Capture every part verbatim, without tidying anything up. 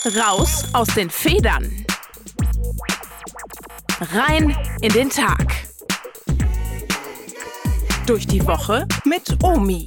Raus aus den Federn. Rein in den Tag. Durch die Woche mit Omi.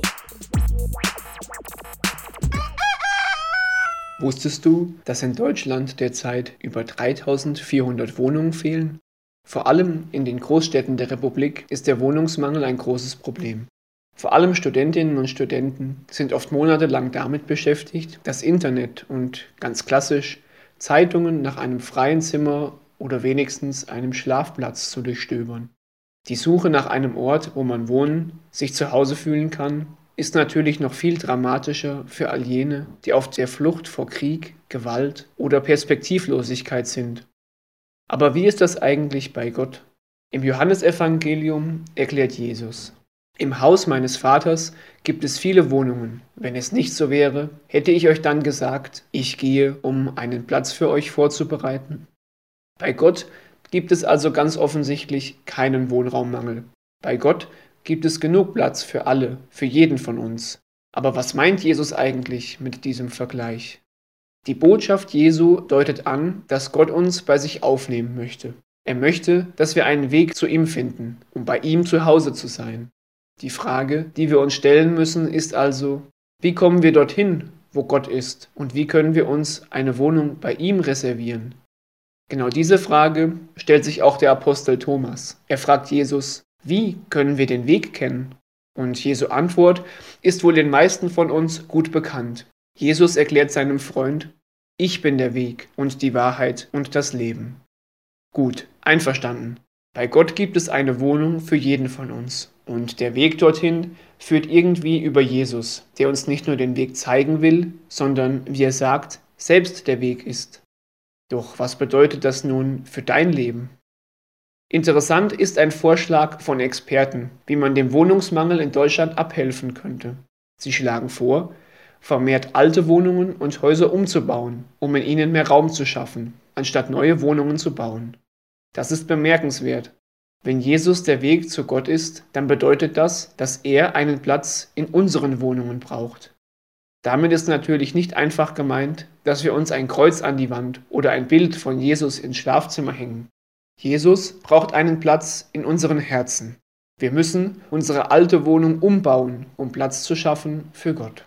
Wusstest du, dass in Deutschland derzeit über dreitausendvierhundert Wohnungen fehlen? Vor allem in den Großstädten der Republik ist der Wohnungsmangel ein großes Problem. Vor allem Studentinnen und Studenten sind oft monatelang damit beschäftigt, das Internet und, ganz klassisch, Zeitungen nach einem freien Zimmer oder wenigstens einem Schlafplatz zu durchstöbern. Die Suche nach einem Ort, wo man wohnen, sich zu Hause fühlen kann, ist natürlich noch viel dramatischer für all jene, die auf der Flucht vor Krieg, Gewalt oder Perspektivlosigkeit sind. Aber wie ist das eigentlich bei Gott? Im Johannesevangelium erklärt Jesus: Im Haus meines Vaters gibt es viele Wohnungen. Wenn es nicht so wäre, hätte ich euch dann gesagt, ich gehe, um einen Platz für euch vorzubereiten. Bei Gott gibt es also ganz offensichtlich keinen Wohnraummangel. Bei Gott gibt es genug Platz für alle, für jeden von uns. Aber was meint Jesus eigentlich mit diesem Vergleich? Die Botschaft Jesu deutet an, dass Gott uns bei sich aufnehmen möchte. Er möchte, dass wir einen Weg zu ihm finden, um bei ihm zu Hause zu sein. Die Frage, die wir uns stellen müssen, ist also: Wie kommen wir dorthin, wo Gott ist, und wie können wir uns eine Wohnung bei ihm reservieren? Genau diese Frage stellt sich auch der Apostel Thomas. Er fragt Jesus: Wie können wir den Weg kennen? Und Jesu Antwort ist wohl den meisten von uns gut bekannt. Jesus erklärt seinem Freund: Ich bin der Weg und die Wahrheit und das Leben. Gut, einverstanden. Bei Gott gibt es eine Wohnung für jeden von uns. Und der Weg dorthin führt irgendwie über Jesus, der uns nicht nur den Weg zeigen will, sondern, wie er sagt, selbst der Weg ist. Doch was bedeutet das nun für dein Leben? Interessant ist ein Vorschlag von Experten, wie man dem Wohnungsmangel in Deutschland abhelfen könnte. Sie schlagen vor, vermehrt alte Wohnungen und Häuser umzubauen, um in ihnen mehr Raum zu schaffen, anstatt neue Wohnungen zu bauen. Das ist bemerkenswert. Wenn Jesus der Weg zu Gott ist, dann bedeutet das, dass er einen Platz in unseren Wohnungen braucht. Damit ist natürlich nicht einfach gemeint, dass wir uns ein Kreuz an die Wand oder ein Bild von Jesus ins Schlafzimmer hängen. Jesus braucht einen Platz in unseren Herzen. Wir müssen unsere alte Wohnung umbauen, um Platz zu schaffen für Gott.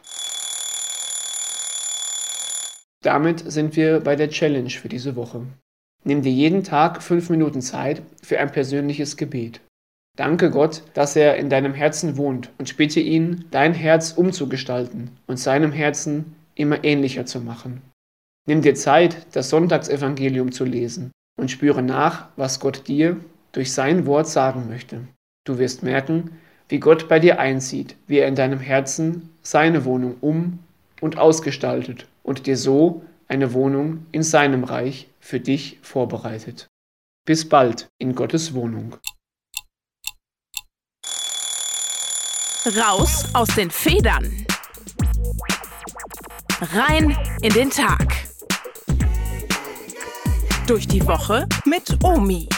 Damit sind wir bei der Challenge für diese Woche. Nimm dir jeden Tag fünf Minuten Zeit für ein persönliches Gebet. Danke Gott, dass er in deinem Herzen wohnt, und bitte ihn, dein Herz umzugestalten und seinem Herzen immer ähnlicher zu machen. Nimm dir Zeit, das Sonntagsevangelium zu lesen und spüre nach, was Gott dir durch sein Wort sagen möchte. Du wirst merken, wie Gott bei dir einzieht, wie er in deinem Herzen seine Wohnung um- und ausgestaltet und dir so eine Wohnung in seinem Reich für dich vorbereitet. Bis bald in Gottes Wohnung. Raus aus den Federn. Rein in den Tag. Durch die Woche mit Omi.